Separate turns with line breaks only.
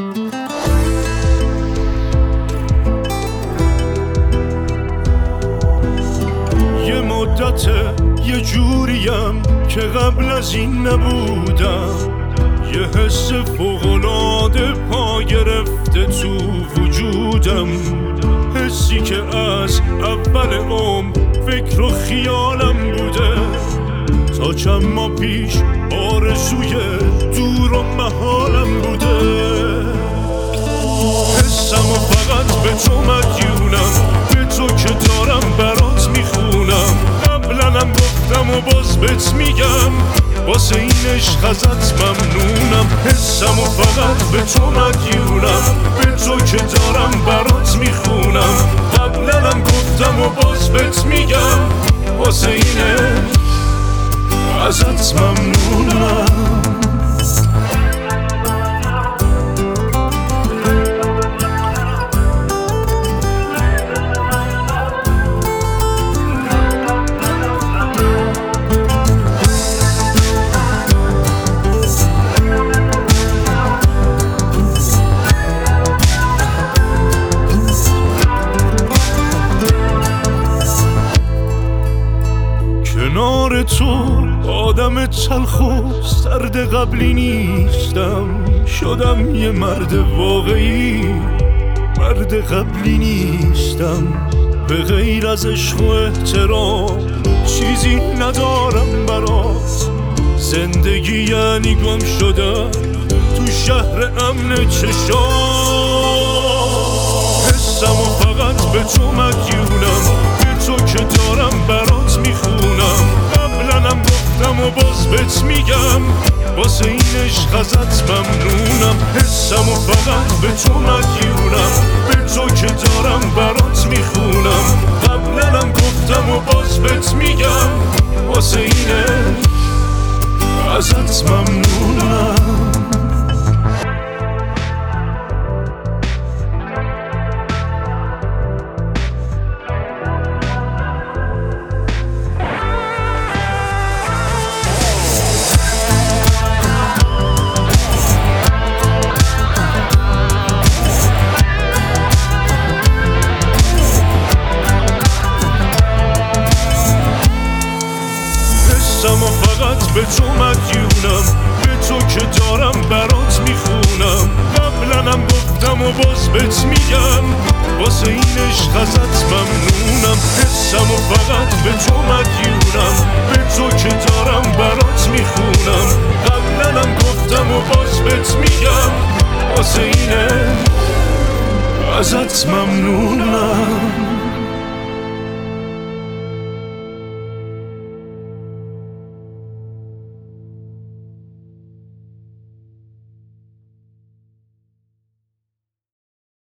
یه مدته یه جوریم که قبل از این نبودم، یه حس فوق‌العاده پا گرفته تو وجودم، حسی که از اول عمر فکر و خیالم بوده، تا چند ماه پیش آرزوی دور و محالم بوده. حسم و فقط به تو مدیونم، به تو که دارم برات میخونم، قبلنم گفتم و باز بهت میگم، واسه این عشق ازت ممنونم. حسم و فقط به تو مدیونم، به تو که دارم برات میخونم، قبلنم گفتم و باز بهت میگم، واسه این عشق ازت ممنونم. کنار تو آدم تلخ و سرد قبلی نیستم، شدم یه مرد واقعی، مرد قبلی نیستم. به غیر از عشق و احترام چیزی ندارم برات، زندگی یعنی گم شدن تو شهر امن چشام. حسم و فقط به تو مدیونم، به تو که دارم برات میخونم، قبلنم گفتم و باز بهت میگم، واسه این عشق ازت ممنونم. حسم و فقط به تو مدیونم، به تو که دارم برات میخونم، قبلنم گفتم و باز بهت میگم، واسه این عشق ازت ممنونم. حسم و فقط به تو مدیونم، به تو که دارم برات میخونم، قبلنم گفتم و باز بهت میگم، واسه این عشق ازت ممنونم. حسم و فقط به تو مدیونم، به تو که دارم برات میخونم، قبلنم گفتم و باز بهت میگم، واسه این عشق ازت ممنونم.